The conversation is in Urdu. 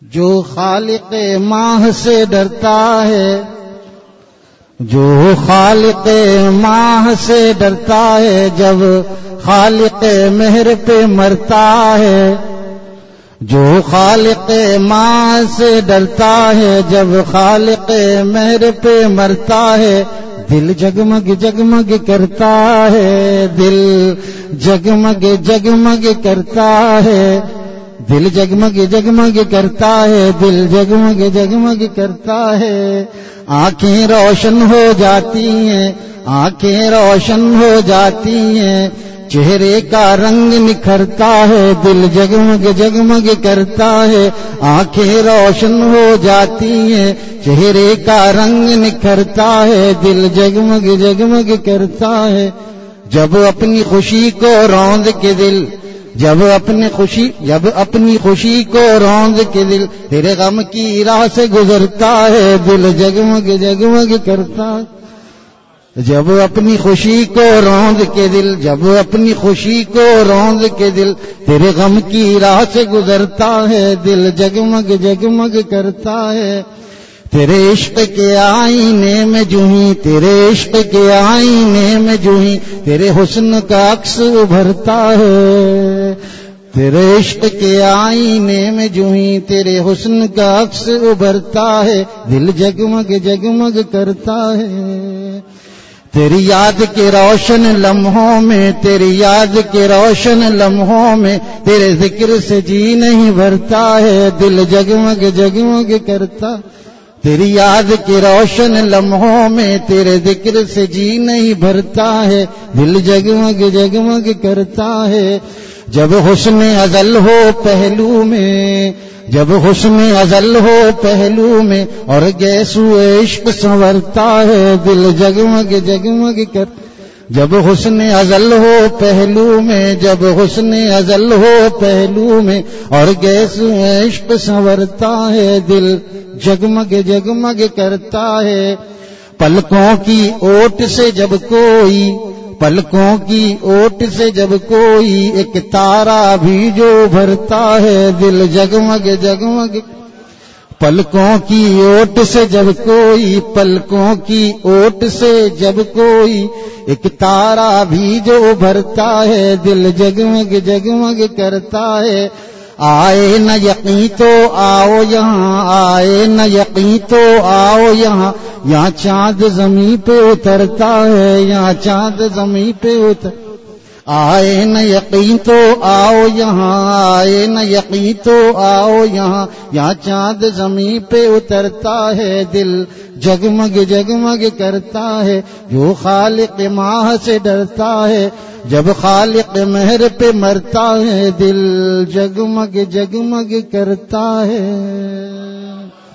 جو خالق ماہ سے ڈرتا ہے، جو خالق ماہ سے ڈرتا ہے، جب خالق مہر پہ مرتا ہے، جو خالق ماہ سے ڈرتا ہے، جب خالق مہر پہ مرتا ہے، دل جگمگ جگمگ کرتا ہے، دل جگمگ جگمگ کرتا ہے، دل جگمگ جگمگ کرتا ہے، دل جگمگ جگمگ کرتا ہے، آنکھیں روشن ہو جاتی ہیں، آنکھیں روشن ہو جاتی ہیں، چہرے کا رنگ نکھرتا ہے، دل جگمگ جگمگ کرتا ہے، آنکھیں روشن ہو جاتی ہیں، چہرے کا رنگ نکھرتا ہے، دل جگمگ جگمگ کرتا ہے، جب اپنی خوشی کو روند کے دل، جب اپنی خوشی کو روند کے دل تیرے غم کی راہ سے گزرتا ہے، دل جگمگ جگمگ کرتا ہے، جب اپنی خوشی کو روند کے دل، جب اپنی خوشی کو روند کے دل تیرے غم کی راہ سے گزرتا ہے، دل جگمگ جگمگ کرتا ہے، تیرے عشق کے آئینے میں جوہیں، تیرے عشق کے آئینے میں جوہیں تیرے حسن کا عکس ابھرتا ہے، تیرے عشق کے آئینے میں جوہیں تیرے حسن کا عکس ابھرتا ہے، دل جگمگ جگمگ کرتا ہے، تیری یاد کے روشن لمحوں میں، تیری یاد کے روشن لمحوں میں تیرے ذکر سے جی نہیں بھرتا ہے، دل جگمگ جگمگ کرتا، تیری یاد کے روشن لمحوں میں تیرے ذکر سے جی نہیں بھرتا ہے، دل جگمگ جگمگ کرتا ہے، جب حسن ازل ہو پہلو میں، جب حسن ازل ہو پہلو میں اور گیسو عشق سنورتا ہے، دل جگمگ جگمگ کر، جب حسن ازل ہو پہلو میں، جب حسن ازل ہو پہلو میں اور گیسو عشق سنورتا ہے، دل جگمگ جگمگ کرتا ہے، پلکوں کی اوٹ سے جب کوئی، پلکوں کی اوٹ سے جب کوئی ایک تارا بھی جو بھرتا ہے، دل جگمگ جگمگ، پلکوں کی اوٹ سے جب کوئی، پلکوں کی اوٹ سے جب کوئی ایک تارا بھی جو بھرتا ہے، دل جگمگ جگمگ کرتا ہے، آئے نہ یقین تو آؤ یہاں، آئے نہ یقین تو آؤ یہاں، یہاں چاند زمین پہ اترتا ہے، یہاں چاند زمین پہ آئے نہ یقین تو آؤ یہاں، آئے نہ یقین تو آؤ یہاں، یہاں چاند زمین پہ اترتا ہے، دل جگمگ جگمگ کرتا ہے، جو خالق ماہ سے ڈرتا ہے، جب خالق مہر پہ مرتا ہے، دل جگمگ جگمگ کرتا ہے۔